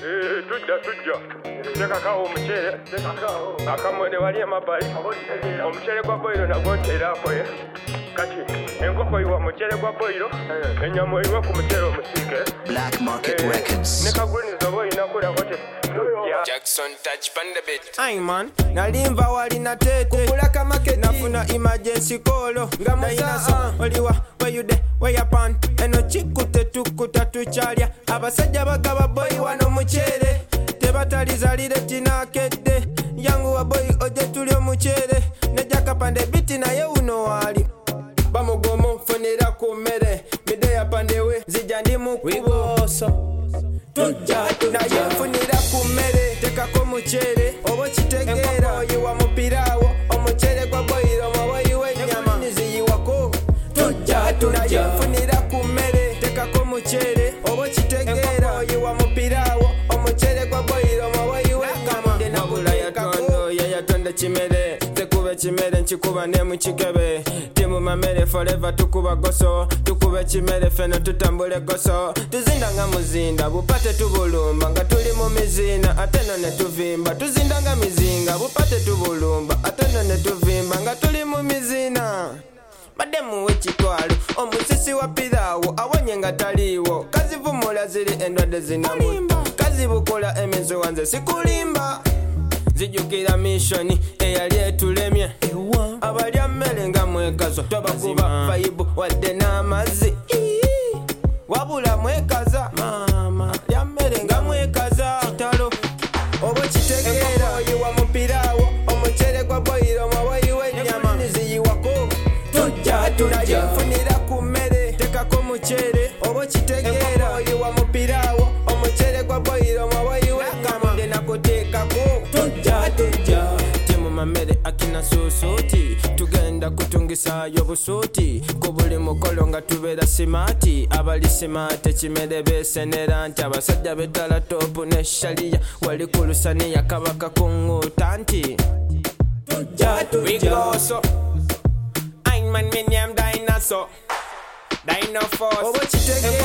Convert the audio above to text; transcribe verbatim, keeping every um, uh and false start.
Eh, tujja tujja. Teka kawo omuceere. Teka kawo. Akamwene wali emabbali. Omuceere gwa boyiro nagwo nteerako ye. Kati enkoko yiwa muceere gwa boyiro. Ennyama oyiwe ku muceere omusiike. Black Market Records. Ne kaguliniza oba oyina kulako te. Jackson touch pan the bit. Aye man, nalimba wali na tete Kubulaka market nafuna emergency call Ngamusa uh, oliwa, where you de, where you pan Eno chikute tukuta tuchalya Abasajja bagaba boy wano muchere Tebatalizalire tinakedde Yangu wa boy oje tulyo muchere Nejaka pande biti na ye uno wali Bamugomo funira kumere Mide ya pandewe zijandi mukuboso Tujja na ye funira kumere Teka ko muchere obo chitegera Yiwa mupirawo omuchere kwa boyiro mawayi wenyama Niziyiwako Tujja na ye funira kumere Teka ko muchere obo chitegera Yiwa mupirawo omuchere kwa boyiro mawayi wenyama Nabula ya tondo ya ya tonda chimere Tekube chimere nchikuba ne muchikebe Timu mamere forever tukuba goso Tukube chimere feno tutambule goso Tuzinda nga muzinda bupate tubulumba Nga tuli mu mizina ateno ne tuvimba Tuzinda nga mizinga bupate tubulumba Ateno ne tuvimba nga tuli mu mizina Bademu wechitwalo omusisi wa pirawo awonye nga taliwo Kazivumula ziri endwadde zinamu Kazibukola emizo wanze sikulimba Zijukira mishoni eyali etulemye Abalya mmere nga mwekazo Tobakuba faibu wadde n'amazzi Wabula mwekaza mama Alya mmere nga mwekaza Kitalo obo kitegeera Oyiwa mupirawo omuchere gwa boyiro mawayi w'ennyama Niziyiwako Tujja tujja funira ku mmere Tekako muchere obo kitegeera Oyiwa mupirawo omuchere gwa boyiro mawayi w'ennyama Nde nakuteekako Tujja tujja Timu mamere akina susuti Tugenda kutungisayo busuti Kubuli mukolo nga tubeera simati Abali simati kimere besenera nti Abasajja betala topu ne sharia Wali kulusaniya kabaka kunguta nti Tujja tujja I'm man me name dinosaur Dino force Obo chitegera